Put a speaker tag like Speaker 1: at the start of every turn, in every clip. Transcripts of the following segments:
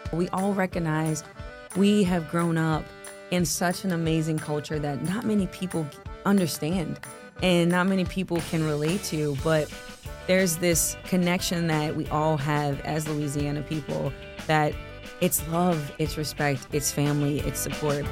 Speaker 1: We all recognize we have grown up in such an amazing culture that not many people understand and not many people can relate to, but there's this connection that we all have as Louisiana people, that it's love, it's respect, it's family, it's support.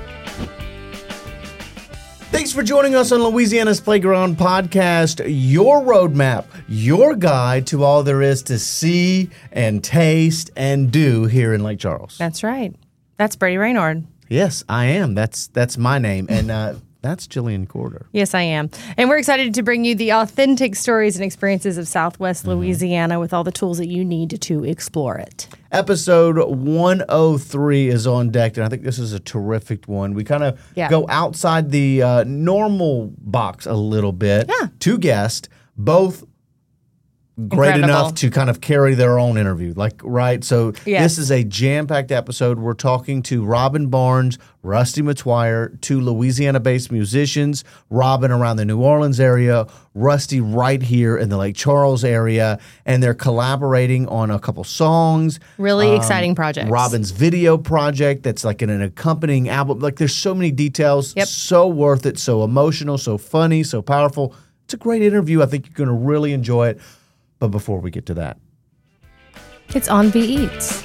Speaker 2: Thanks for joining us on Louisiana's Playground Podcast, your roadmap, your guide to all there is to see and taste and do here in Lake Charles.
Speaker 3: That's right. That's Brady Raynard.
Speaker 2: Yes, I am. That's my name. And that's Jillian Corder.
Speaker 3: Yes, I am. And we're excited to bring you the authentic stories and experiences of Southwest Louisiana with all the tools that you need to explore it.
Speaker 2: Episode 103 is on deck, and I think this is a terrific one. We kind of go outside the normal box a little bit.
Speaker 3: Yeah.
Speaker 2: Two guests, both great enough to kind of carry their own interview. Right? So This is a jam-packed episode. We're talking to Robin Barnes, Rusty McTwire, two Louisiana-based musicians. Robin around the New Orleans area, Rusty right here in the Lake Charles area, and they're collaborating on a couple songs.
Speaker 3: Really exciting projects.
Speaker 2: Robin's video project that's like an accompanying album. Like, there's so many details.
Speaker 3: Yep.
Speaker 2: So worth it, so emotional, so funny, so powerful. It's a great interview. I think you're going to really enjoy it. But before we get to that,
Speaker 3: it's on V Eats.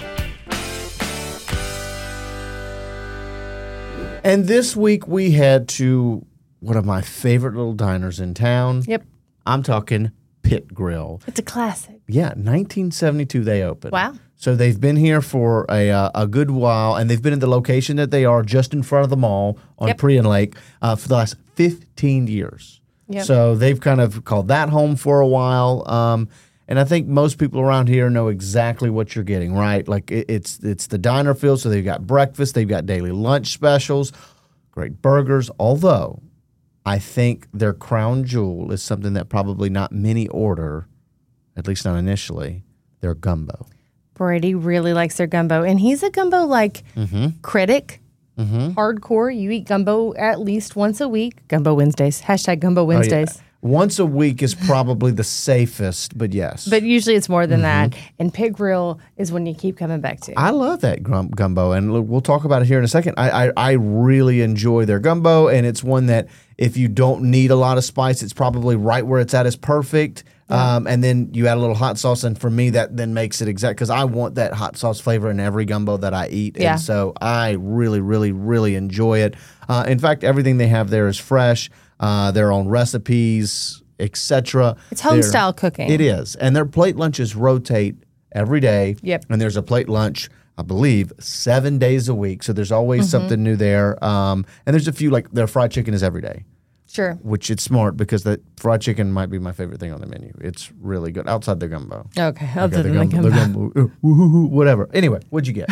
Speaker 2: And this week we head to one of my favorite little diners in town.
Speaker 3: Yep.
Speaker 2: I'm talking Pit Grill.
Speaker 3: It's a classic.
Speaker 2: Yeah, 1972 they opened.
Speaker 3: Wow.
Speaker 2: So they've been here for a good while, and they've been in the location that they are just in front of the mall on Prion Lake for the last 15 years.
Speaker 3: Yep.
Speaker 2: So they've kind of called that home for a while. And I think most people around here know exactly what you're getting, right? Like it's the diner feel, so they've got breakfast, they've got daily lunch specials, great burgers, although I think their crown jewel is something that probably not many order, at least not initially, their gumbo.
Speaker 3: Brady really likes their gumbo, and he's a gumbo critic. Hardcore. You eat gumbo at least once a week. Gumbo Wednesdays. Hashtag Gumbo Wednesdays.
Speaker 2: Oh, yeah. Once a week is probably the safest, but yes.
Speaker 3: But usually it's more than that. And Pit Grill is when you keep coming back to.
Speaker 2: I love that gumbo, and look, we'll talk about it here in a second. I really enjoy their gumbo, and it's one that if you don't need a lot of spice, it's probably right where it's at is perfect. And then you add a little hot sauce, and for me, that then makes it exact, because I want that hot sauce flavor in every gumbo that I eat.
Speaker 3: Yeah.
Speaker 2: And so I really, really, really enjoy it. In fact, everything they have there is fresh. Their own recipes, etc.
Speaker 3: It's home-style cooking.
Speaker 2: It is. And their plate lunches rotate every day.
Speaker 3: Yep.
Speaker 2: And there's a plate lunch, I believe, 7 days a week. So there's always something new there. And there's a few, like their fried chicken is every day.
Speaker 3: Sure.
Speaker 2: Which it's smart, because the fried chicken might be my favorite thing on the menu. It's really good. Outside the gumbo.
Speaker 3: Okay. Other than the gumbo.
Speaker 2: Whatever. Anyway, what'd you get?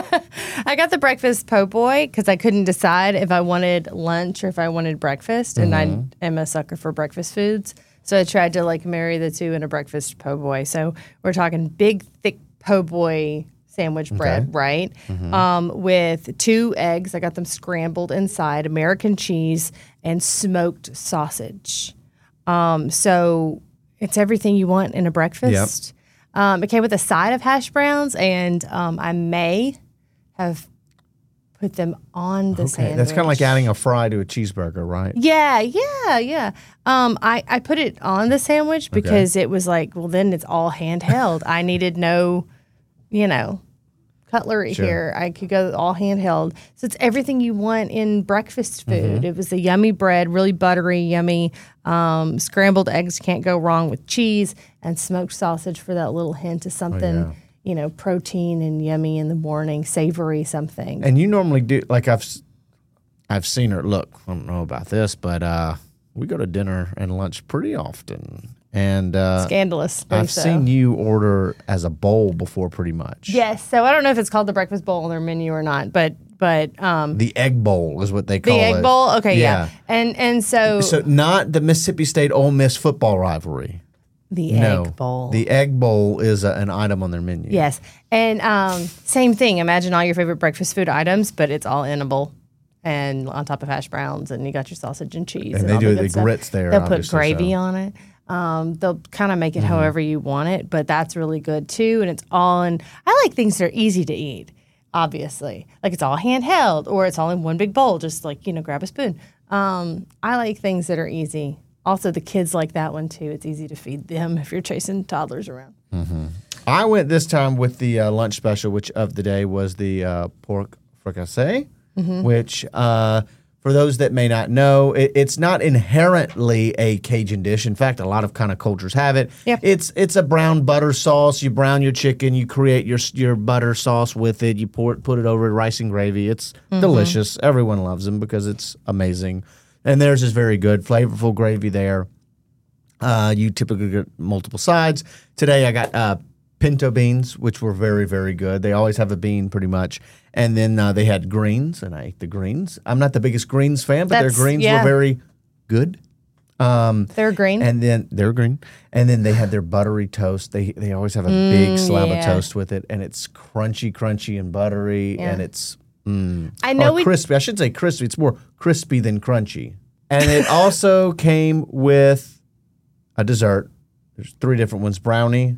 Speaker 3: I got the breakfast po' boy because I couldn't decide if I wanted lunch or if I wanted breakfast. And I am a sucker for breakfast foods. So I tried to marry the two in a breakfast po' boy. So we're talking big, thick po' boy sandwich bread, right? With 2 eggs. I got them scrambled inside, American cheese, and smoked sausage. So it's everything you want in a breakfast. Yep. It came with a side of hash browns, and I may have put them on the sandwich.
Speaker 2: That's kind of like adding a fry to a cheeseburger, right?
Speaker 3: Yeah. I put it on the sandwich because it was like, well, then it's all handheld. I needed no, cutlery here. I could go all handheld. So it's everything you want in breakfast food. It was a yummy bread, really buttery, yummy. Scrambled eggs, can't go wrong with cheese, and smoked sausage for that little hint of something. Protein and yummy in the morning, savory something.
Speaker 2: And you normally do, like I've seen her, look, I don't know about this, but we go to dinner and lunch pretty often. And
Speaker 3: scandalous.
Speaker 2: I've seen you order as a bowl before pretty much.
Speaker 3: Yes. So I don't know if it's called the breakfast bowl on their menu or not, but
Speaker 2: the egg bowl is what they call it.
Speaker 3: The egg bowl? Okay, yeah. And so
Speaker 2: not the Mississippi State Ole Miss football rivalry.
Speaker 3: Egg bowl.
Speaker 2: The egg bowl is an item on their menu.
Speaker 3: Yes. And same thing. Imagine all your favorite breakfast food items, but it's all edible and on top of hash browns, and you got your sausage and cheese.
Speaker 2: And they do the grits there.
Speaker 3: They'll put gravy on it. They'll kind of make it however you want it, but that's really good too. And it's all in. I like things that are easy to eat. obviously. Like it's all handheld or it's all in one big bowl, just like, grab a spoon. I like things that are easy. Also, the kids like that one too. It's easy to feed them if you're chasing toddlers around.
Speaker 2: Mm-hmm. I went this time with the lunch special, which of the day was the pork fricassee, which for those that may not know, it's not inherently a Cajun dish. In fact, a lot of kind of cultures have it.
Speaker 3: Yep.
Speaker 2: It's a brown butter sauce. You brown your chicken. You create your butter sauce with it. You put it over rice and gravy. It's delicious. Everyone loves them because it's amazing. And theirs is very good, flavorful gravy there. You typically get multiple sides. Today I got pinto beans, which were very, very good. They always have a bean pretty much. And then they had greens, and I ate the greens. I'm not the biggest greens fan, but their greens were very good.
Speaker 3: They're green?
Speaker 2: And then they're green. And then they had their buttery toast. They always have a big slab of toast with it, and it's crunchy and buttery, and it's crispy. I should say crispy. It's more crispy than crunchy. And it also came with a dessert. There's 3 different ones: brownie,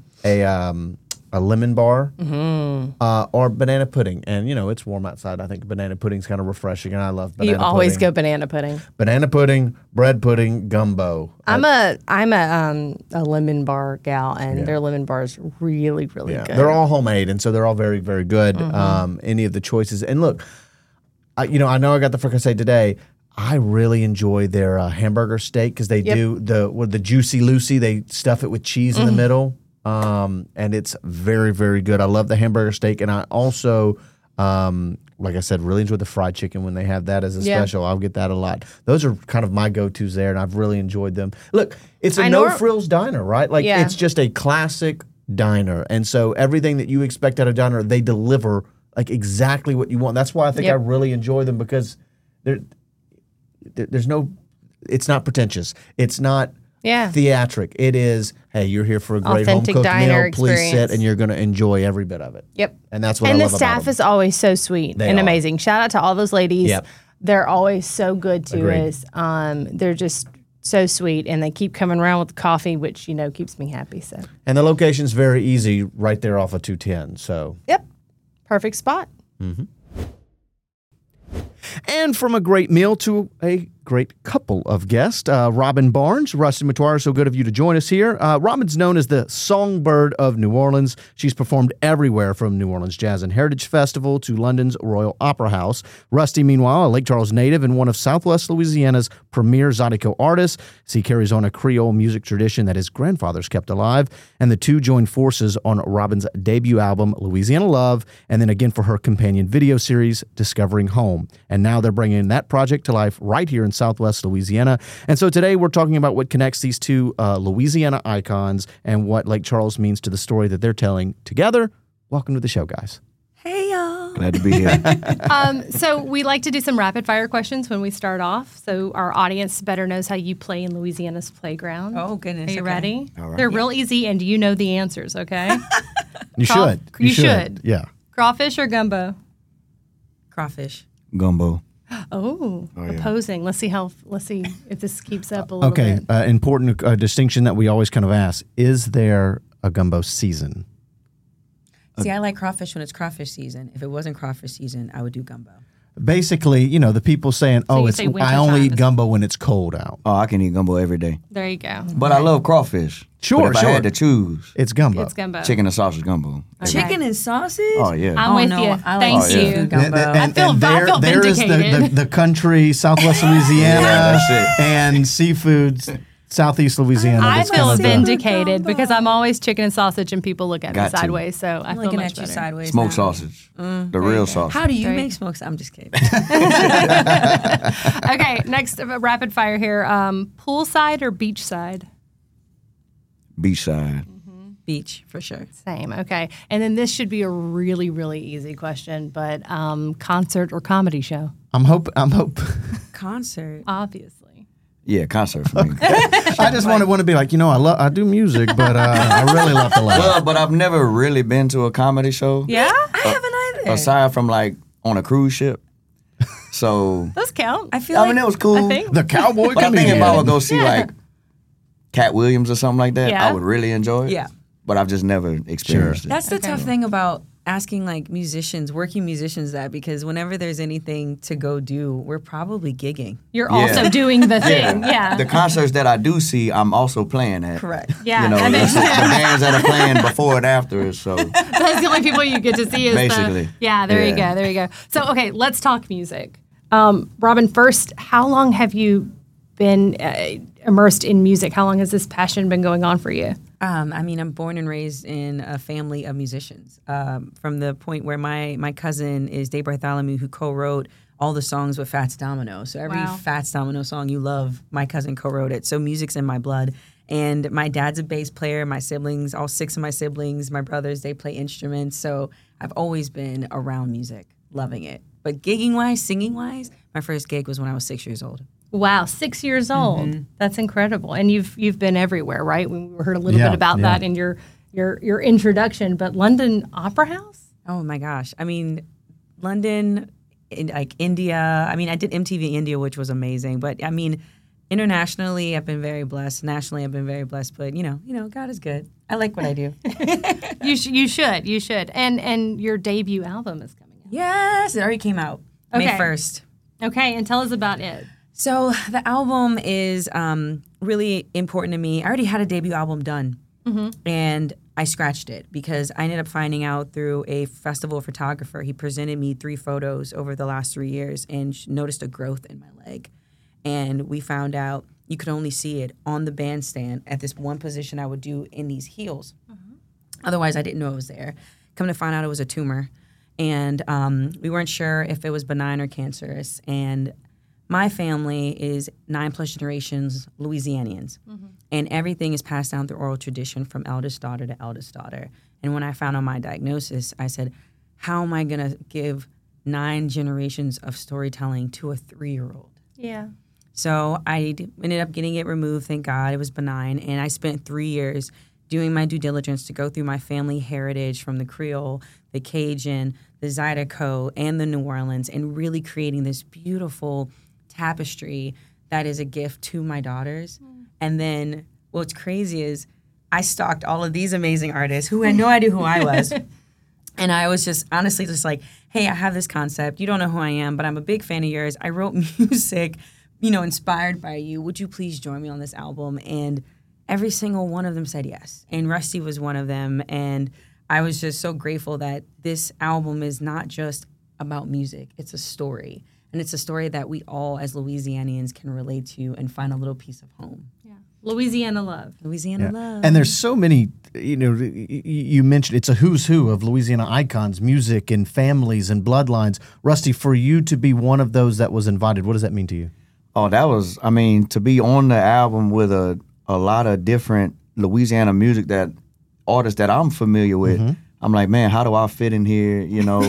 Speaker 2: a lemon bar, or banana pudding. And it's warm outside. I think banana pudding's kind of refreshing, and I love banana pudding.
Speaker 3: You always go banana pudding.
Speaker 2: Banana pudding, bread pudding, gumbo.
Speaker 3: I'm a lemon bar gal, and their lemon bar is really, really good.
Speaker 2: They're all homemade, and so they're all very, very good. Any of the choices. And look, I know I got the fricassee today. I really enjoy their hamburger steak because they do the Juicy Lucy. They stuff it with cheese in the middle. And it's very, very good. I love the hamburger steak. And I also, like I said, really enjoy the fried chicken when they have that as a special. I'll get that a lot. Those are kind of my go-tos there, and I've really enjoyed them. Look, it's a no-frills diner, right? Like, it's just a classic diner. And so everything that you expect at a diner, they deliver like exactly what you want. That's why I think I really enjoy them because there's no, it's not pretentious. It's not theatric. It is, hey, you're here for a great home-cooked meal. Please sit, and you're going to enjoy every bit of it.
Speaker 3: Yep.
Speaker 2: And that's what I love about them.
Speaker 3: And the staff is always so sweet and amazing. Shout out to all those ladies.
Speaker 2: Yep.
Speaker 3: They're always so good to us. They're just so sweet, and they keep coming around with the coffee, which, keeps me happy. So.
Speaker 2: And the location's very easy right there off of 210. So.
Speaker 3: Yep. Perfect spot.
Speaker 2: Mm-hmm. And from a great meal to a great couple of guests, Robin Barnes, Rusty Metoyer, so good of you to join us here. Robin's known as the Songbird of New Orleans. She's performed everywhere from New Orleans Jazz and Heritage Festival to London's Royal Opera House. Rusty, meanwhile, a Lake Charles native and one of Southwest Louisiana's premier Zydeco artists. He carries on a Creole music tradition that his grandfathers kept alive, and the two joined forces on Robin's debut album, Louisiana Love, and then again for her companion video series, Discovering Home. And now they're bringing that project to life right here in Southwest Louisiana. And so today we're talking about what connects these two Louisiana icons and what Lake Charles means to the story that they're telling together. Welcome to the show, guys.
Speaker 1: Hey, y'all.
Speaker 4: Glad to be here.
Speaker 5: So we like to do some rapid fire questions when we start off, so our audience better knows how you play in Louisiana's playground.
Speaker 1: Oh, goodness.
Speaker 5: Are you ready?
Speaker 4: All right.
Speaker 5: They're real easy, and you know the answers, okay?
Speaker 2: You should.
Speaker 5: You should.
Speaker 2: Yeah.
Speaker 5: Crawfish or gumbo?
Speaker 1: Crawfish.
Speaker 4: Gumbo.
Speaker 5: Oh,
Speaker 4: yeah.
Speaker 5: Opposing. Let's see if this keeps up a little bit.
Speaker 2: Important distinction that we always kind of ask. Is there a gumbo season?
Speaker 1: See, I like crawfish when it's crawfish season. If it wasn't crawfish season, I would do gumbo.
Speaker 2: Basically, the people saying,
Speaker 5: you say winter
Speaker 2: I only eat
Speaker 5: time.
Speaker 2: gumbo when it's cold out.
Speaker 4: Oh, I can eat gumbo every day.
Speaker 5: There you go.
Speaker 4: But I love crawfish.
Speaker 2: Sure,
Speaker 4: but if I had to choose,
Speaker 2: It's gumbo.
Speaker 5: It's gumbo.
Speaker 4: chicken and sausage gumbo.
Speaker 1: Chicken and sausage?
Speaker 4: Oh, yeah.
Speaker 5: I'm with you.
Speaker 1: I
Speaker 5: Thank
Speaker 1: like
Speaker 5: you.
Speaker 1: seafood gumbo.
Speaker 5: I feel
Speaker 2: there is
Speaker 5: vindicated.
Speaker 2: the country, Southwest Louisiana,
Speaker 4: that's it.
Speaker 2: and seafoods, Southeast Louisiana.
Speaker 5: I
Speaker 2: That's
Speaker 5: feel
Speaker 2: kind of the-
Speaker 5: vindicated because I'm always chicken and sausage, and people look at me
Speaker 4: Got to.
Speaker 5: sideways. So I
Speaker 1: I'm
Speaker 5: feel
Speaker 1: looking
Speaker 5: much
Speaker 1: at you
Speaker 5: better.
Speaker 1: sideways.
Speaker 4: Smoked
Speaker 1: now.
Speaker 4: sausage. The real sausage.
Speaker 1: How do you
Speaker 5: Right.
Speaker 1: make smoked? I'm just kidding.
Speaker 5: Okay, next rapid fire here. Poolside or beachside?
Speaker 4: Beachside.
Speaker 1: Beach, for sure.
Speaker 5: Same. Okay, and then this should be a really, really easy question, but concert or comedy show?
Speaker 2: I'm hope.
Speaker 1: Concert.
Speaker 5: Obviously.
Speaker 4: Yeah, concert for me.
Speaker 2: I just want to be like, I do music, but I really love to laugh.
Speaker 4: Well, but I've never really been to a comedy show.
Speaker 5: Yeah?
Speaker 1: I haven't either.
Speaker 4: Aside from like on a cruise ship. So,
Speaker 5: Those count.
Speaker 1: I feel like
Speaker 4: it was cool.
Speaker 5: I think.
Speaker 2: The cowboy
Speaker 4: But I think
Speaker 2: comedian.
Speaker 4: if I would go see like Cat Williams or something like that,
Speaker 5: Yeah.
Speaker 4: I would really enjoy it.
Speaker 1: Yeah.
Speaker 4: But I've just never experienced it.
Speaker 1: that's the tough thing about asking like musicians, working musicians that, because whenever there's anything to go do, we're probably gigging.
Speaker 5: You're also doing the thing. Yeah.
Speaker 4: The concerts that I do see, I'm also playing at.
Speaker 1: Correct.
Speaker 5: Yeah.
Speaker 4: You know, the bands that are playing before and after. So
Speaker 5: that's the only people you get to see is
Speaker 4: basically.
Speaker 5: There you go. So, okay, let's talk music. Robin, first, how long have you been immersed in music? How long has this passion been going on for you?
Speaker 1: I mean, I'm born and raised in a family of musicians. From the point where my cousin is Dave Bartholomew, who co-wrote all the songs with Fats Domino. So every Fats Domino song you love, my cousin co-wrote it. So music's in my blood. And my dad's a bass player. My siblings, all 6 of my siblings, my brothers, they play instruments. So I've always been around music, loving it. But gigging-wise, singing-wise, my first gig was when I was 6 years old.
Speaker 5: Wow, 6 years old. Mm-hmm. That's incredible. And you've been everywhere, right? We heard a little bit about that in your introduction. But London Opera House?
Speaker 1: Oh my gosh. I mean, London, like India. I mean, I did MTV India, which was amazing. But I mean, internationally, I've been very blessed. Nationally, I've been very blessed. But you know, God is good. I like what I do.
Speaker 5: You should. And your debut album is coming out.
Speaker 1: Yes, it already came out May 1st.
Speaker 5: Okay, and tell us about it.
Speaker 1: So the album is really important to me. I already had a debut album done, and I scratched it because I ended up finding out through a festival photographer. He presented me 3 photos over the last 3 years and noticed a growth in my leg. And we found out you could only see it on the bandstand at this one position I would do in these heels. Otherwise, I didn't know it was there. Come to find out it was a tumor. And we weren't sure if it was benign or cancerous. And my family is 9+ generations Louisianians, and everything is passed down through oral tradition from eldest daughter to eldest daughter. And when I found out my diagnosis, I said, how am I going to give 9 generations of storytelling to a 3-year-old?
Speaker 5: Yeah.
Speaker 1: So I ended up getting it removed, thank God. It was benign, and I spent 3 years doing my due diligence to go through my family heritage from the Creole, the Cajun, the Zydeco, and the New Orleans, and really creating this beautiful tapestry that is a gift to my daughters. And then what's crazy is I stalked all of these amazing artists who had no idea who I was. And I was just honestly just like, hey, I have this concept. You don't know who I am, but I'm a big fan of yours. I wrote music, inspired by you. Would you please join me on this album? And every single one of them said yes. And Rusty was one of them. And I was just so grateful that this album is not just about music. It's a story. And it's a story that we all, as Louisianians, can relate to and find a little piece of home.
Speaker 5: Yeah, Louisiana love.
Speaker 1: Louisiana love.
Speaker 2: And there's so many, you mentioned it's a who's who of Louisiana icons, music and families and bloodlines. Rusty, for you to be one of those that was invited, what does that mean to you?
Speaker 4: Oh, to be on the album with a lot of different Louisiana music that artists that I'm familiar with. I'm like, man, how do I fit in here?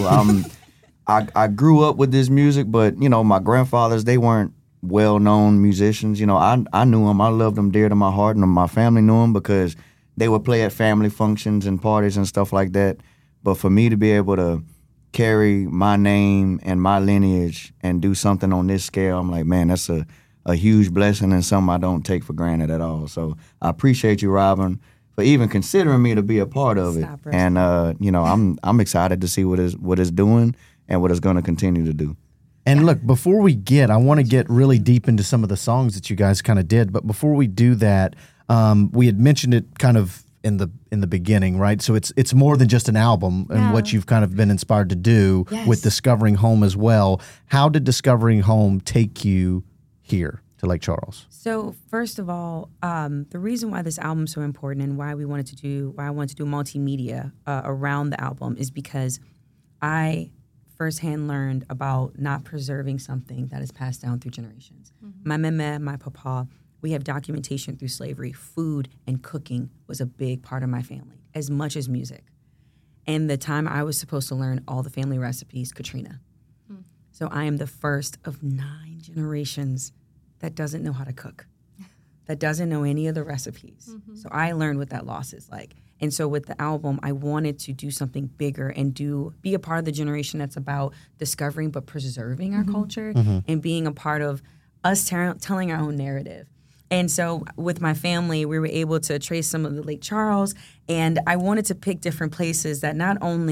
Speaker 4: I grew up with this music, but, my grandfathers, they weren't well-known musicians. I knew them. I loved them dear to my heart, and my family knew them because they would play at family functions and parties and stuff like that. But for me to be able to carry my name and my lineage and do something on this scale, I'm like, man, that's a huge blessing and something I don't take for granted at all. So I appreciate you, Robin, for even considering me to be a part of it. And, I'm excited to see what it's doing and what it's going to continue to do.
Speaker 2: And look, before we I want to get really deep into some of the songs that you guys kind of did. But before we do that, we had mentioned it kind of in the beginning, right? So it's more than just an album and what you've kind of been inspired to do with Discovering Home as well. How did Discovering Home take you here to Lake Charles?
Speaker 1: So first of all, the reason why this album is so important and why I wanted to do multimedia around the album is because I firsthand learned about not preserving something that is passed down through generations. My mama, my papa, we have documentation through slavery. Food and cooking was a big part of my family, as much as music. And the time I was supposed to learn all the family recipes, Katrina. So I am the first of 9 generations that doesn't know how to cook, that doesn't know any of the recipes. So I learned what that loss is like. And so with the album, I wanted to do something bigger and be a part of the generation that's about discovering but preserving our culture and being a part of us telling our own narrative. And so with my family, we were able to trace some of the Lake Charles, and I wanted to pick different places that not only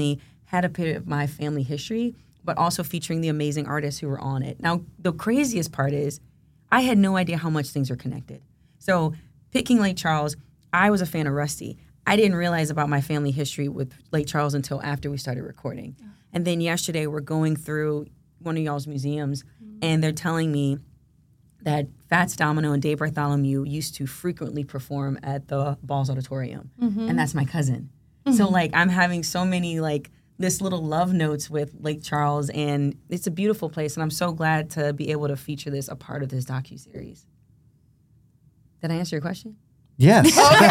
Speaker 1: had a bit of my family history, but also featuring the amazing artists who were on it. Now, the craziest part is I had no idea how much things are connected. So picking Lake Charles, I was a fan of Rusty. I didn't realize about my family history with Lake Charles until after we started recording. Yeah. And then yesterday we're going through one of y'all's museums, and they're telling me that Fats Domino and Dave Bartholomew used to frequently perform at the Balls Auditorium. And that's my cousin. So, like, I'm having so many, like, this little love notes with Lake Charles, and it's a beautiful place, and I'm so glad to be able to feature this, a part of this docuseries. Did I answer your question?
Speaker 2: Yes.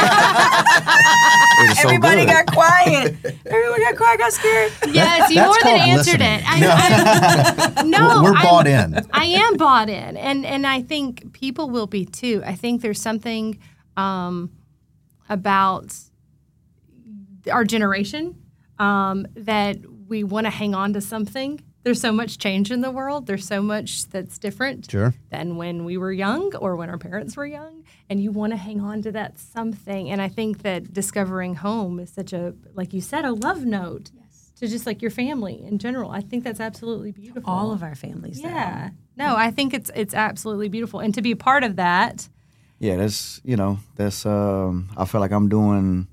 Speaker 1: Everybody got quiet. Everyone got quiet, got scared.
Speaker 5: Yes, you more than answered it. No,
Speaker 2: we're bought in.
Speaker 5: I am bought in, and I think people will be too. I think there's something about our generation that we want to hang on to something. There's so much change in the world. There's so much that's different than when we were young or when our parents were young. And you want to hang on to that something. And I think that discovering home is such a, like you said, a love note to just like your family in general. I think that's absolutely beautiful.
Speaker 1: All of our families.
Speaker 5: Yeah. No, I think it's absolutely beautiful. And to be a part of that.
Speaker 4: Yeah, that's, I feel like I'm doing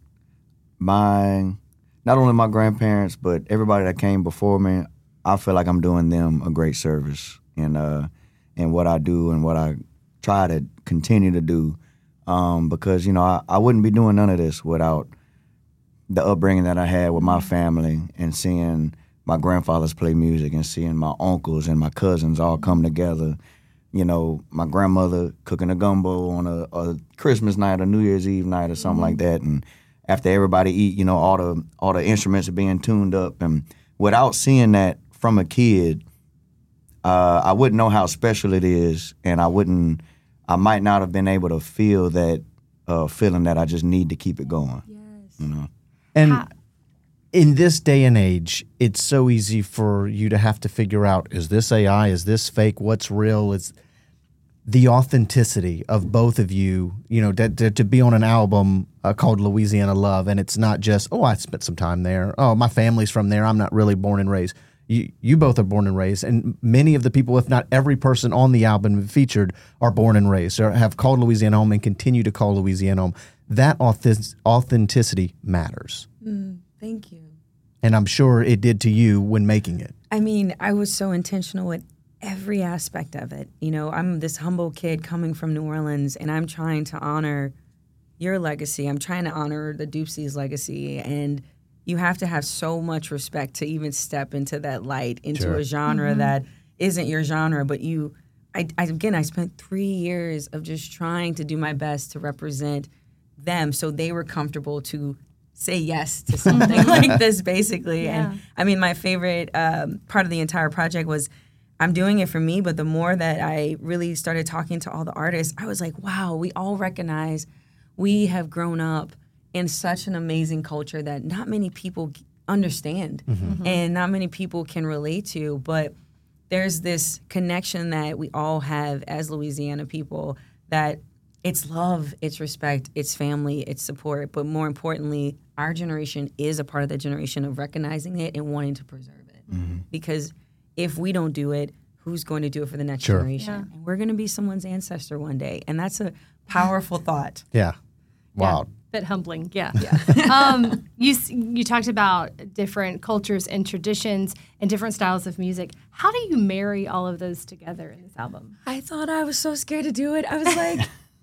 Speaker 4: not only my grandparents, but everybody that came before me. I feel like I'm doing them a great service in what I do and what I try to continue to do, because I wouldn't be doing none of this without the upbringing that I had with my family and seeing my grandfathers play music and seeing my uncles and my cousins all come together. My grandmother cooking a gumbo on a Christmas night or New Year's Eve night or something like that, and after everybody eat, all the instruments are being tuned up, and without seeing that from a kid, I wouldn't know how special it is, and I might not have been able to feel that feeling that I just need to keep it going. Yes.
Speaker 2: And in this day and age, it's so easy for you to have to figure out, is this AI, is this fake, what's real? It's the authenticity of both of you, to be on an album called Louisiana Love, and it's not just, I spent some time there. Oh, my family's from there. I'm not really born and raised. You both are born and raised, and many of the people, if not every person on the album featured, are born and raised or have called Louisiana home and continue to call Louisiana home. That authenticity matters.
Speaker 1: Thank you.
Speaker 2: And I'm sure it did to you when making it.
Speaker 1: I mean, I was so intentional with every aspect of it. I'm this humble kid coming from New Orleans, and I'm trying to honor your legacy. I'm trying to honor the Doopsies' legacy, and you have to have so much respect to even step into that light, into a genre that isn't your genre. But I spent 3 years of just trying to do my best to represent them so they were comfortable to say yes to something like this, basically. Yeah. And I mean, my favorite part of the entire project was I'm doing it for me, but the more that I really started talking to all the artists, I was like, wow, we all recognize we have grown up in such an amazing culture that not many people understand and not many people can relate to. But there's this connection that we all have as Louisiana people, that it's love, it's respect, it's family, it's support. But more importantly, our generation is a part of that generation of recognizing it and wanting to preserve it. Because if we don't do it, who's going to do it for the next generation? Yeah. And we're going to be someone's ancestor one day. And that's a powerful thought.
Speaker 2: Yeah. Wow.
Speaker 5: Bit humbling, yeah. You talked about different cultures and traditions and different styles of music. How do you marry all of those together in this album?
Speaker 1: I thought I was so scared to do it. I was like,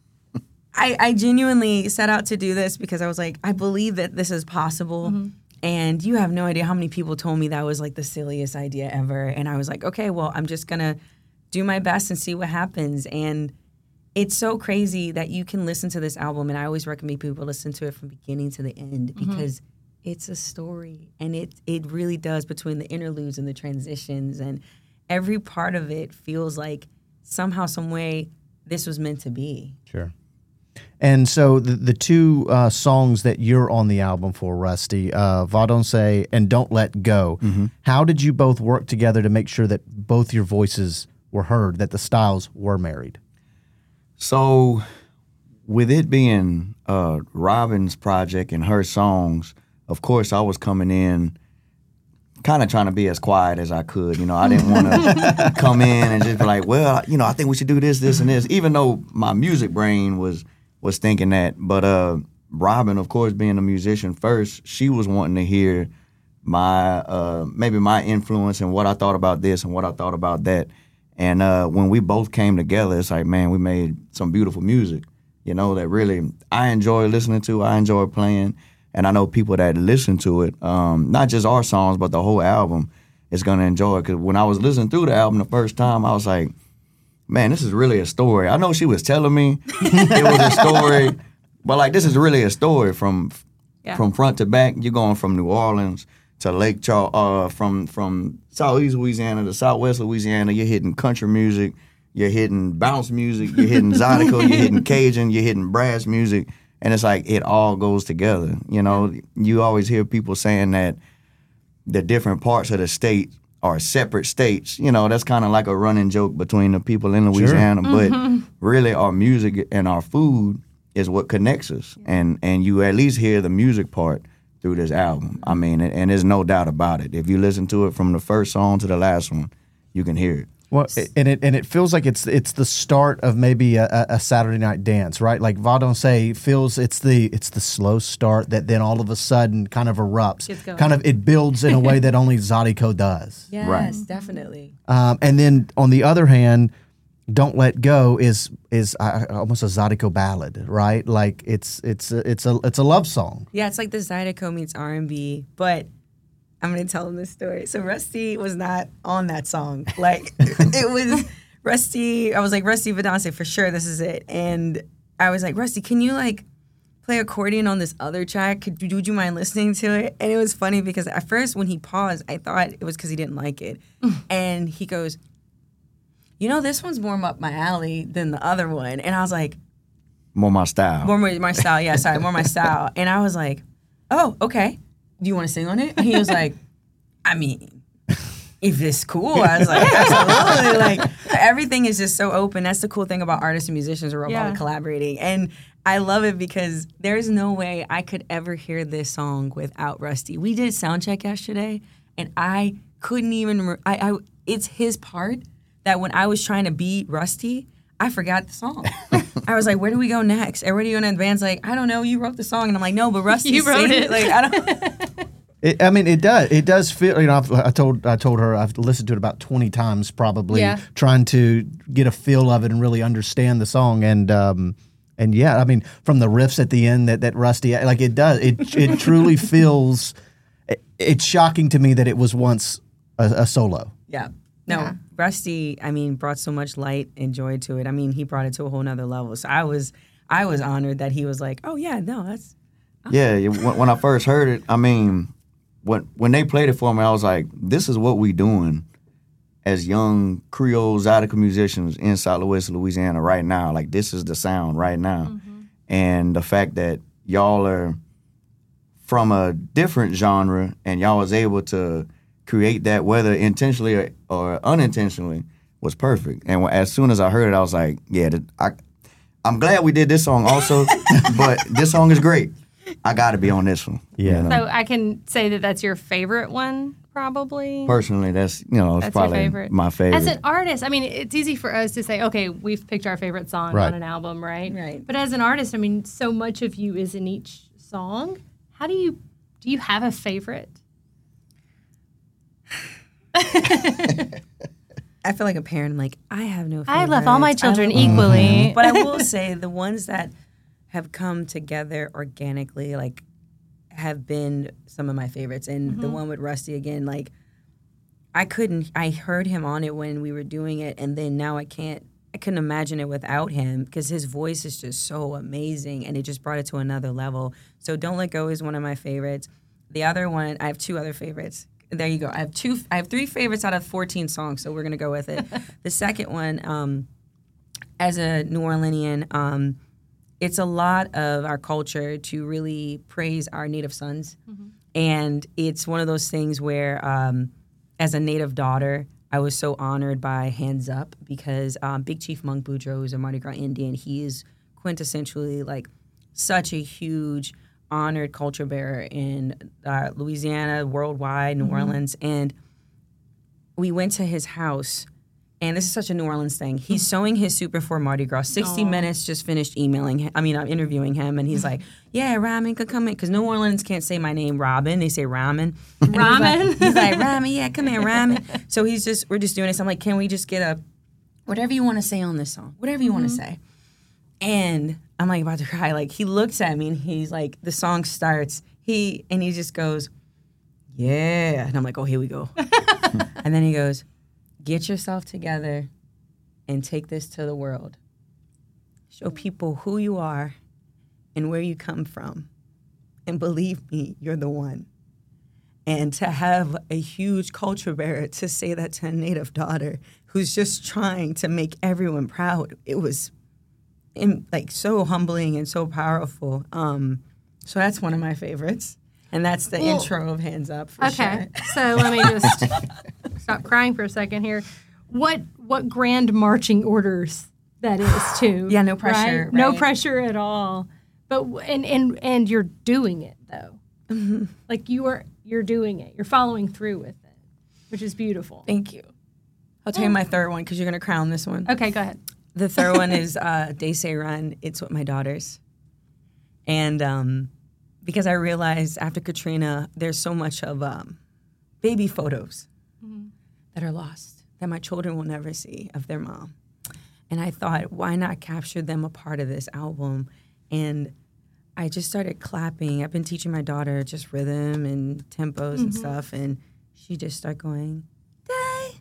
Speaker 1: I genuinely set out to do this because I was like, I believe that this is possible. And you have no idea how many people told me that was like the silliest idea ever. And I was like, okay, well, I'm just going to do my best and see what happens. And it's so crazy that you can listen to this album, and I always recommend people listen to it from beginning to the end because it's a story, and it really does, between the interludes and the transitions, and every part of it feels like somehow, some way, this was meant to be.
Speaker 2: Sure. And so the two songs that you're on the album for, Rusty, Va Danser and Don't Let Go, how did you both work together to make sure that both your voices were heard, that the styles were married?
Speaker 4: So, with it being Robin's project and her songs, of course, I was coming in kind of trying to be as quiet as I could. You know, I didn't want to come in and just be like, well, you know, I think we should do this, and this. Even though my music brain was thinking that. But Robin, of course, being a musician first, she was wanting to hear my maybe my influence and what I thought about this and what I thought about that. And when we both came together, it's like, man, we made some beautiful music, you know, that really I enjoy listening to, I enjoy playing. And I know people that listen to it, not just our songs, but the whole album is going to enjoy it. Because when I was listening through the album the first time, I was like, man, this is really a story. I know she was telling me it was a story, but like this is really a story from front to back. You're going from New Orleans to Lake Charles, from Southeast Louisiana to Southwest Louisiana. You're hitting country music, you're hitting bounce music, you're hitting Zydeco, you're hitting Cajun, you're hitting brass music. And it's like it all goes together. You know, you always hear people saying that the different parts of the state are separate states. You know, that's kind of like a running joke between the people in Louisiana. Sure. But really our music and our food is what connects us. And you at least hear the music part through this album. I mean, and there's no doubt about it. If you listen to it from the first song to the last one, you can hear it.
Speaker 2: Well, and it feels like it's the start of maybe a Saturday night dance, right? Like Vaudonce feels it's the slow start that then all of a sudden kind of erupts. Kind of it builds in a way that only Zydeco does.
Speaker 1: Yes, right. Definitely.
Speaker 2: And then on the other hand, Don't Let Go is almost a Zydeco ballad, right? Like it's a love song.
Speaker 1: Yeah, it's like the Zydeco meets R&B, but I'm going to tell them this story. So Rusty was not on that song. Like, it was Rusty. I was like, Rusty Vaudonce, for sure, this is it. And I was like, Rusty, can you, like, play accordion on this other track? Would you mind listening to it? And it was funny because at first when he paused, I thought it was because he didn't like it. And he goes, you know, this one's more up my alley than the other one. And I was like,
Speaker 4: more my style.
Speaker 1: More my style, yeah, sorry, more my style. And I was like, oh, okay. Do you want to sing on it? And he was like, I mean, if it's cool. I was like, absolutely. Like, everything is just so open. That's the cool thing about artists and musicians. We're all collaborating. And I love it because there's no way I could ever hear this song without Rusty. We did sound check yesterday, and I couldn't even, it's his part that when I was trying to beat Rusty, I forgot the song. I was like, where do we go next? And where do you go next? The band's like, I don't know. You wrote the song. And I'm like, no, but Rusty
Speaker 3: you wrote it.
Speaker 1: Like, I don't.
Speaker 2: It does feel, you know, I told her I've listened to it about 20 times probably, trying to get a feel of it and really understand the song. And yeah, I mean, from the riffs at the end that Rusty, like it does, it truly feels, it's shocking to me that it was once a solo.
Speaker 1: Yeah. No, Rusty, I mean, brought so much light and joy to it. I mean, he brought it to a whole nother level. So I was honored that he was like, oh yeah, no, that's. Oh.
Speaker 4: Yeah, when I first heard it, I mean, when they played it for me, I was like, this is what we doing as young Creole Zydeco musicians in Southwest Louisiana right now. Like, this is the sound right now. Mm-hmm. And the fact that y'all are from a different genre and y'all was able to create that, whether intentionally or unintentionally, was perfect. And as soon as I heard it, I was like, yeah, I'm glad we did this song also, but this song is great. I got to be on this one.
Speaker 2: Yeah.
Speaker 3: You know? So I can say that that's your favorite one, probably?
Speaker 4: Personally, that's probably my favorite.
Speaker 3: As an artist, I mean, it's easy for us to say, okay, we've picked our favorite song on an album, right?
Speaker 1: Right.
Speaker 3: But as an artist, I mean, so much of you is in each song. How do you have a favorite?
Speaker 1: I feel like a parent. I'm like, I have no favorites.
Speaker 3: I love all my children equally.
Speaker 1: But I will say the ones that have come together organically, like, have been some of my favorites. And the one with Rusty, again, like, I heard him on it when we were doing it, and then now I couldn't imagine it without him because his voice is just so amazing, and it just brought it to another level. So Don't Let Go is one of my favorites. The other one, I have two other favorites. There you go. I have 3 favorites out of 14 songs, so we're going to go with it. The second one, as a New Orleanian, it's a lot of our culture to really praise our native sons. Mm-hmm. And it's one of those things where, as a native daughter, I was so honored by Hands Up because Big Chief Monk Boudreaux is a Mardi Gras Indian. He is quintessentially, like, such a huge honored culture bearer in Louisiana, worldwide, New Orleans, and we went to his house. And this is such a New Orleans thing. He's sewing his suit before Mardi Gras. 60 Minutes just finished interviewing him, and he's like, yeah, Ramen could come in. Because New Orleans can't say my name, Robin. They say Ramen.
Speaker 5: Ramen?
Speaker 1: He's like, Ramen, yeah, come here, Ramen. So we're just doing this. I'm like, can we just get whatever you want to say on this song, whatever you want to say. And I'm like about to cry. Like, he looks at me, and he's like, the song starts. He just goes, yeah. And I'm like, oh, here we go. And then he goes, get yourself together and take this to the world. Show people who you are and where you come from. And believe me, you're the one. And to have a huge culture bearer to say that to a native daughter who's just trying to make everyone proud, it was like so humbling and so powerful. So that's one of my favorites. And that's the intro of Hands Up for sure.
Speaker 5: Okay, so let me just stop crying for a second here. What grand marching orders that is too?
Speaker 1: Yeah, no pressure.
Speaker 5: Right? No pressure at all. But and you're doing it though. Mm-hmm. Like you're doing it. You're following through with it, which is beautiful.
Speaker 1: Thank you. I'll tell you my third one because you're gonna crown this one.
Speaker 5: Okay, go ahead.
Speaker 1: The third one is They Say Run. It's with my daughters, and because I realized after Katrina, there's so much of baby photos that are lost that my children will never see of their mom. And I thought, why not capture them a part of this album? And I just started clapping. I've been teaching my daughter just rhythm and tempos and stuff, and she just started going, they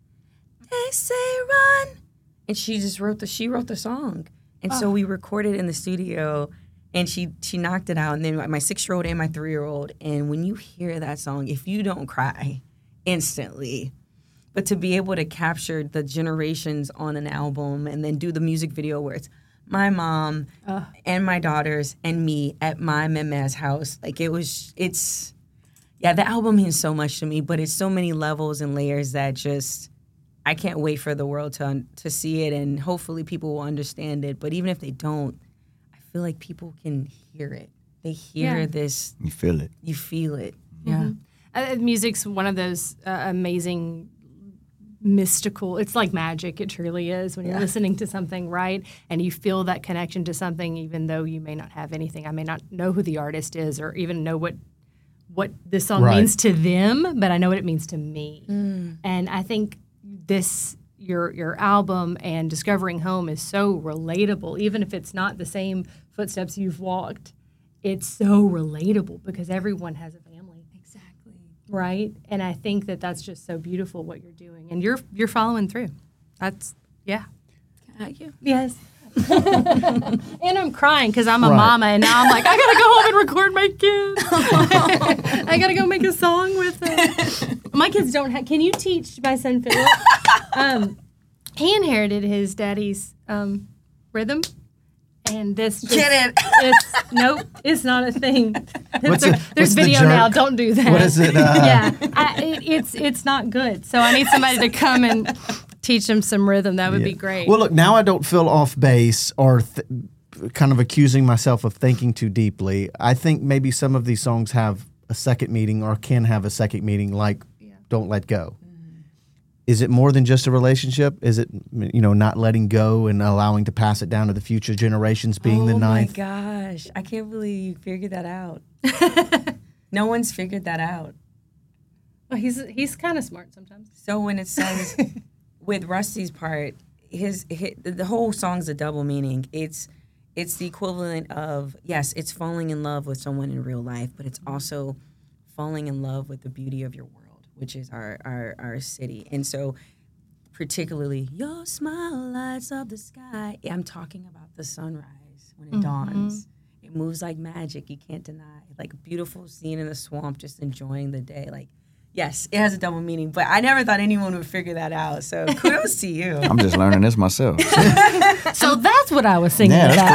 Speaker 1: say run. And she just wrote the song. And so we recorded in the studio. And she knocked it out, and then my 6-year-old and my 3-year-old. And when you hear that song, if you don't cry instantly, but to be able to capture the generations on an album and then do the music video where it's my mom and my daughters and me at my Memez house, like the album means so much to me, but it's so many levels and layers that just, I can't wait for the world to see it, and hopefully people will understand it. But even if they don't, I feel like people can hear it. They hear this.
Speaker 4: You feel it.
Speaker 1: You feel it.
Speaker 5: Yeah. Music's one of those amazing, mystical. It's like magic. It truly is when you're listening to something, right? And you feel that connection to something, even though you may not have anything. I may not know who the artist is or even know what this song means to them, but I know what it means to me. And I think your album and Discovering Home is so relatable, even if it's not the same footsteps you've walked. It's so relatable because everyone has a family.
Speaker 1: Exactly.
Speaker 5: Right? And I think that's just so beautiful what you're doing. And you're following through. That's, yeah.
Speaker 1: Thank you.
Speaker 5: Yes. And I'm crying because I'm a mama, and now I'm like, I gotta go home and record my kids. I gotta go make a song with them. My kids don't have. Can you teach my son Philip? He inherited his daddy's rhythm, and this just,
Speaker 1: get it.
Speaker 5: Nope, it's not a thing.
Speaker 2: What's
Speaker 5: There's
Speaker 2: the
Speaker 5: video
Speaker 2: jerk?
Speaker 5: now. Don't do that.
Speaker 2: What is it?
Speaker 5: It's not good. So I need somebody to come and teach him some rhythm. That would be great.
Speaker 2: Well, look, now I don't feel off base or kind of accusing myself of thinking too deeply. I think maybe some of these songs have a second meaning or can have a second meaning, like Don't Let Go. Is it more than just a relationship? Is it, not letting go and allowing to pass it down to the future generations, being the ninth?
Speaker 1: Oh my gosh. I can't believe you figured that out. No one's figured that out.
Speaker 5: Well, he's kind of smart sometimes.
Speaker 1: So when it says, with Rusty's part, the whole song's a double meaning. It's the equivalent of, yes, it's falling in love with someone in real life, but it's also falling in love with the beauty of your world, which is our city. And so particularly, your smile lights up the sky. I'm talking about the sunrise when it dawns. It moves like magic, you can't deny. Like a beautiful scene in the swamp, just enjoying the day. Like, yes, it has a double meaning, but I never thought anyone would figure that out. So kudos to you.
Speaker 4: I'm just learning this myself.
Speaker 5: So that's what I was singing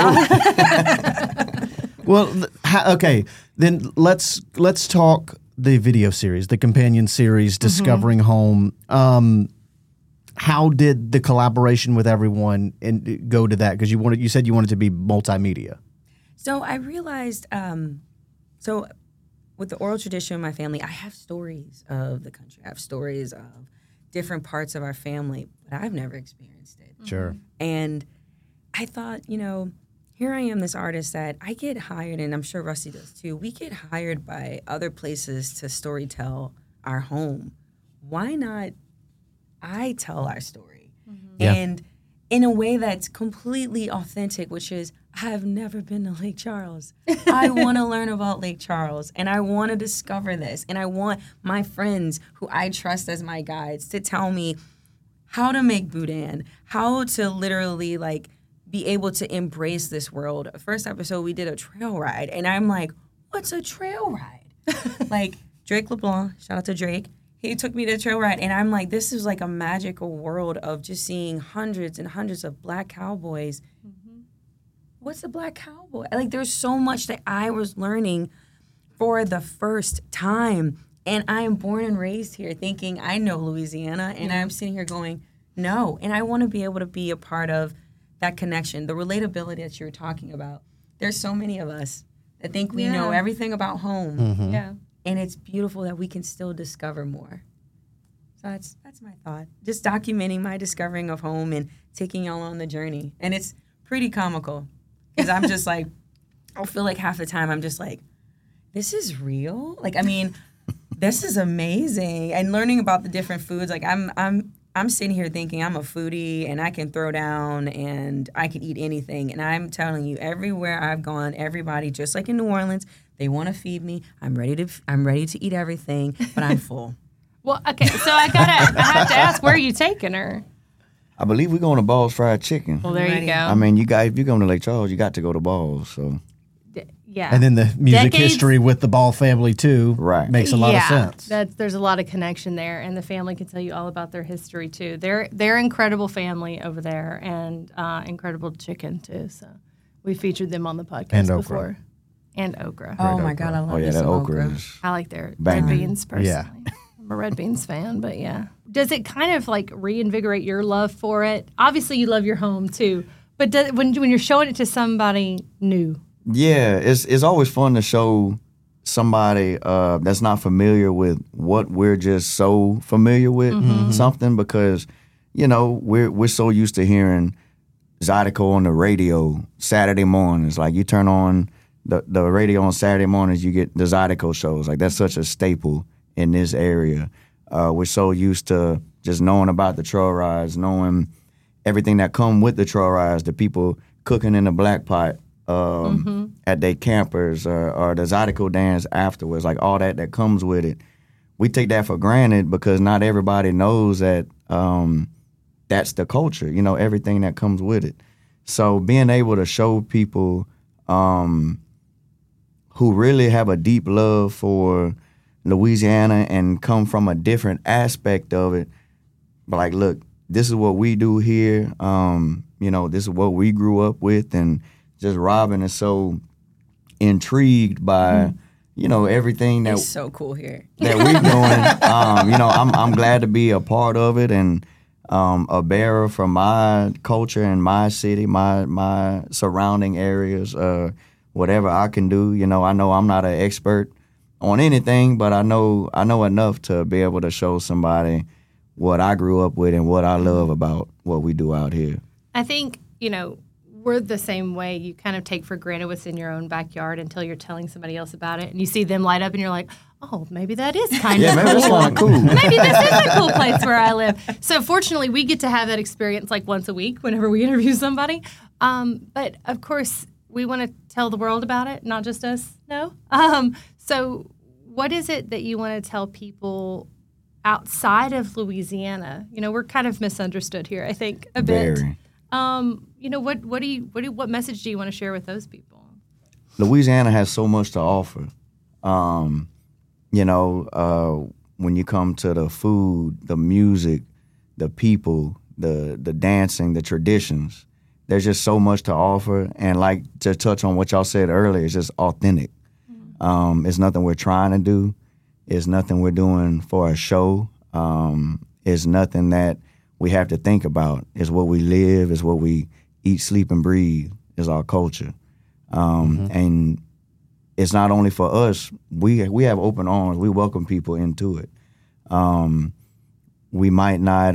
Speaker 5: about.
Speaker 2: Cool. Well, okay, then let's talk the video series, the companion series, Discovering Home. How did the collaboration with everyone go to that? Because you said you wanted to be multimedia.
Speaker 1: So I realized So with the oral tradition in my family, I have stories of the country. I have stories of different parts of our family, but I've never experienced it.
Speaker 2: Sure.
Speaker 1: And I thought, here I am, this artist that I get hired, and I'm sure Rusty does too. We get hired by other places to storytell our home. Why not I tell our story?
Speaker 2: Yeah.
Speaker 1: And in a way that's completely authentic, which is, I've never been to Lake Charles. I want to learn about Lake Charles, and I want to discover this. And I want my friends who I trust as my guides to tell me how to make boudin, how to literally be able to embrace this world. First episode, we did a trail ride, and I'm like, what's a trail ride? Drake LeBlanc, shout out to Drake. He took me to a trail ride, and I'm like, this is like a magical world of just seeing hundreds and hundreds of black cowboys. Mm-hmm. What's a black cowboy? There's so much that I was learning for the first time. And I am born and raised here thinking I know Louisiana, and I'm sitting here going, no. And I want to be able to be a part of that connection, the relatability that you're talking about. There's so many of us that think we know everything about home.
Speaker 2: Mm-hmm.
Speaker 5: Yeah.
Speaker 1: And it's beautiful that we can still discover more. So that's my thought. Just documenting my discovering of home and taking y'all on the journey. And it's pretty comical because I'm just I feel like half the time I'm just like, this is real? This is amazing. And learning about the different foods, I'm sitting here thinking I'm a foodie and I can throw down and I can eat anything. And I'm telling you, everywhere I've gone, everybody, just like in New Orleans, they want to feed me. I'm ready to eat everything, but I'm full.
Speaker 5: Well, okay, so I have to ask, where are you taking her?
Speaker 4: I believe we're going to Ball's Fried Chicken.
Speaker 5: Well, there you go.
Speaker 4: I mean, if you're going to Lake Charles, you got to go to Ball's. So.
Speaker 5: Yeah.
Speaker 2: And then the music history with the Ball family, too, makes a lot of sense.
Speaker 5: There's a lot of connection there, and the family can tell you all about their history, too. They're incredible family over there, and incredible chicken, too. So we featured them on the podcast before. And okra.
Speaker 1: Oh, my God, I love
Speaker 4: that okra.
Speaker 5: I like their red beans, personally. Yeah. I'm a red beans fan, but yeah. Does it kind of reinvigorate your love for it? Obviously, you love your home, too. But when you're showing it to somebody new?
Speaker 4: Yeah, it's always fun to show somebody that's not familiar with what we're just so familiar with something, because we're so used to hearing Zydeco on the radio Saturday mornings. You turn on the radio on Saturday mornings, you get the Zydeco shows. That's such a staple in this area. We're so used to just knowing about the trail rides, knowing everything that come with the trail rides, the people cooking in the black pot at their campers, or the Zydeco dance afterwards, all that comes with it. We take that for granted because not everybody knows that that's the culture, everything that comes with it. So being able to show people who really have a deep love for Louisiana and come from a different aspect of it, but look, this is what we do here. This is what we grew up with, and just Robin is so intrigued by, everything that
Speaker 1: it's so cool here
Speaker 4: that we're doing. I'm glad to be a part of it and a bearer for my culture and my city, my surrounding areas. Whatever I can do, I know I'm not an expert on anything, but I know enough to be able to show somebody what I grew up with and what I love about what we do out here.
Speaker 5: I think, we're the same way. You kind of take for granted what's in your own backyard until you're telling somebody else about it, and you see them light up, and you're like, oh, maybe that is kind of
Speaker 4: maybe that's kind of cool.
Speaker 5: Maybe this is a cool place where I live. So fortunately, we get to have that experience once a week whenever we interview somebody. But of course, we want to tell the world about it, not just us. No. So what is it that you want to tell people outside of Louisiana? We're kind of misunderstood here, I think, a bit.
Speaker 4: Very.
Speaker 5: What message do you want to share with those people?
Speaker 4: Louisiana has so much to offer. When you come to the food, the music, the people, the dancing, the traditions, there's just so much to offer. And to touch on what y'all said earlier, it's just authentic. It's nothing we're trying to do. It's nothing we're doing for a show. It's nothing that we have to think about. It's what we live. It's what we eat, sleep, and breathe. Is our culture. And it's not only for us. We have open arms. We welcome people into it. We might not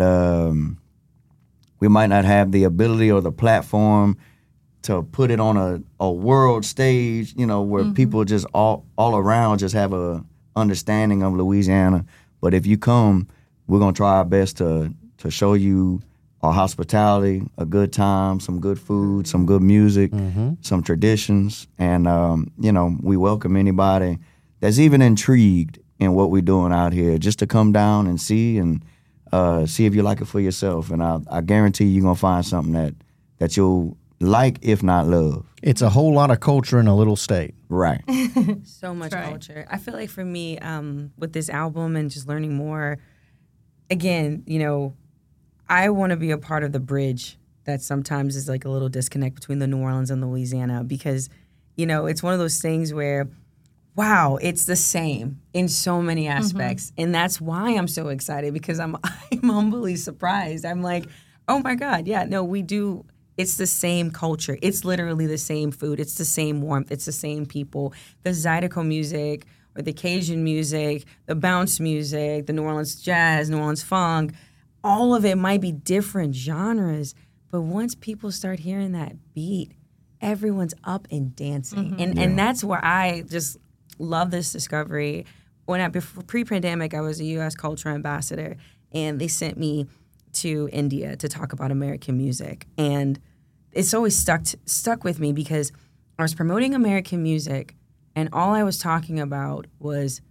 Speaker 4: have the ability or the platform to put it on a world stage, you know, where people just all around just have a understanding of Louisiana. But if you come, we're gonna try our best to show you our hospitality, a good time, some good food, some good music, some traditions, and you know, we welcome anybody that's even intrigued in what we're doing out here, just to come down and see if you like it for yourself. And I guarantee you're gonna find something that you'll like, if not love.
Speaker 2: It's a whole lot of culture in a little state.
Speaker 4: Right.
Speaker 1: So much culture. I feel like for me, with this album and just learning more, again, you know, I want to be a part of the bridge that sometimes is like a little disconnect between the New Orleans and Louisiana, because, you know, it's one of those things where, wow, it's the same in so many aspects. And that's why I'm so excited, because I'm humbly surprised. I'm like, oh my God, yeah, no, we do. It's the same culture. It's literally the same food. It's the same warmth. It's the same people. The Zydeco music or the Cajun music, the bounce music, the New Orleans jazz, New Orleans funk, all of it might be different genres, but once people start hearing that beat, everyone's up and dancing. And that's where I just love this discovery. Before pre-pandemic, I was a U.S. culture ambassador, and they sent me to India to talk about American music. And it's always stuck with me, because I was promoting American music, and all I was talking about was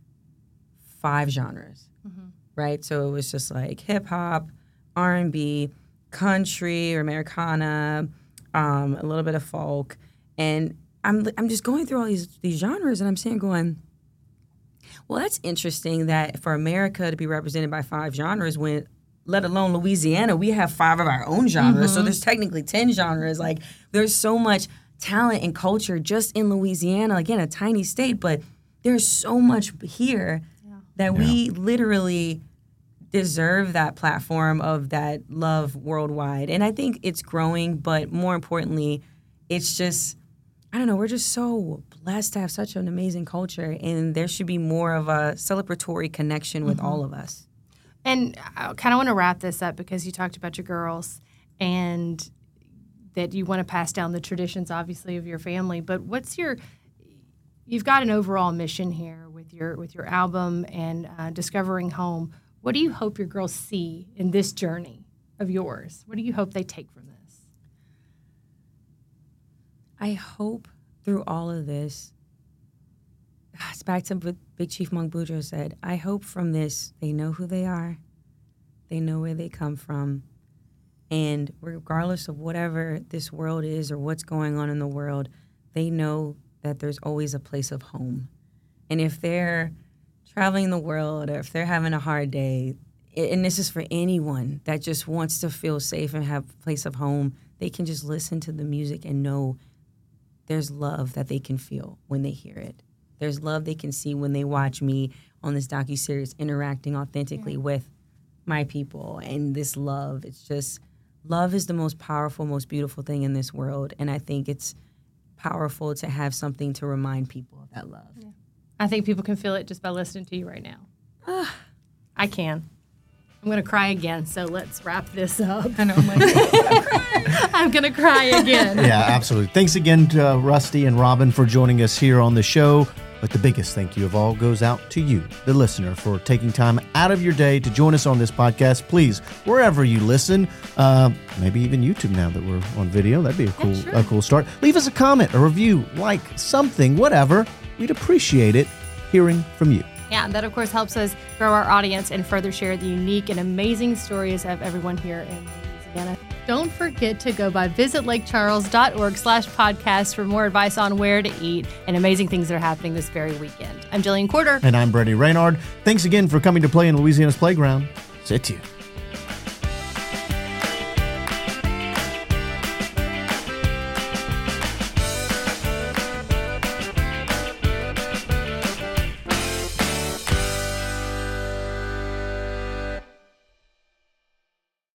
Speaker 1: 5 genres. Right? So it was just like hip hop, R&B, country or Americana, a little bit of folk. And I'm just going through all these genres, and I'm sitting going, well, that's interesting that for America to be represented by 5 genres, when, let alone Louisiana, we have 5 of our own genres. So there's technically 10 genres. Like, there's so much talent and culture just in Louisiana, again, a tiny state, but there's so much here that we literally deserve that platform of that love worldwide. And I think it's growing, but more importantly, it's just, I don't know, we're just so blessed to have such an amazing culture, and there should be more of a celebratory connection with all of us.
Speaker 5: And I kind of want to wrap this up, because you talked about your girls and that you want to pass down the traditions, obviously, of your family. But you've got an overall mission here with your album and discovering home. What do you hope your girls see in this journey of yours? What do you hope they take from this?
Speaker 1: I hope through all of this, it's back to what Big Chief Monk Boudreaux said, I hope from this they know who they are, they know where they come from, and regardless of whatever this world is or what's going on in the world, they know that there's always a place of home. And if they're traveling the world, or if they're having a hard day, and this is for anyone that just wants to feel safe and have a place of home, they can just listen to the music and know there's love that they can feel when they hear it. There's love they can see when they watch me on this docuseries interacting authentically with my people. And this love, it's just, love is the most powerful, most beautiful thing in this world. And I think it's powerful to have something to remind people of that love. Yeah.
Speaker 5: I think people can feel it just by listening to you right now. I can. I'm going to cry again, so let's wrap this up.
Speaker 1: I know,
Speaker 5: I'm going to cry again.
Speaker 2: Yeah, absolutely. Thanks again to Rusty and Robin for joining us here on the show. But the biggest thank you of all goes out to you, the listener, for taking time out of your day to join us on this podcast. Please, wherever you listen, maybe even YouTube now that we're on video, that'd be a cool start. Leave us a comment, a review, like something, whatever. We'd appreciate it hearing from you.
Speaker 5: Yeah, and that, of course, helps us grow our audience and further share the unique and amazing stories of everyone here in Louisiana. Don't forget to go by visitlakecharles.org/podcast for more advice on where to eat and amazing things that are happening this very weekend. I'm Jillian Corder.
Speaker 2: And I'm Brady Raynard. Thanks again for coming to play in Louisiana's Playground. Sit you.